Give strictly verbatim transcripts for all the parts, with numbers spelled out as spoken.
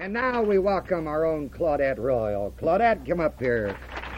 And now we welcome our own Claudette Royal. Claudette, come up here.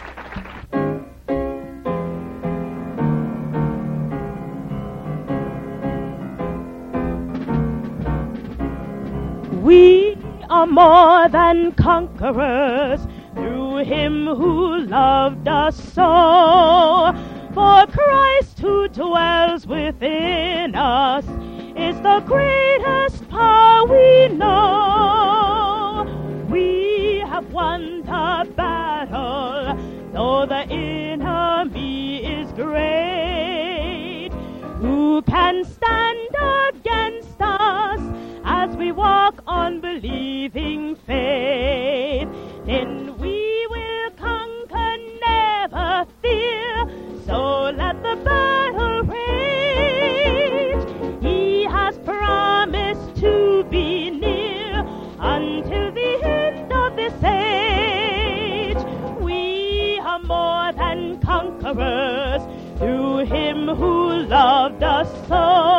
We are more than conquerors through him who loved us so. For Christ who dwells within us is the greatest power we know. We have won the battle, though the enemy is great. Who can stand against us as we walk on believing faith? Then we will conquer, never fear. So let the battle rage. He has promised to be near until the end of this age. We are more than conquerors through him who loved us so.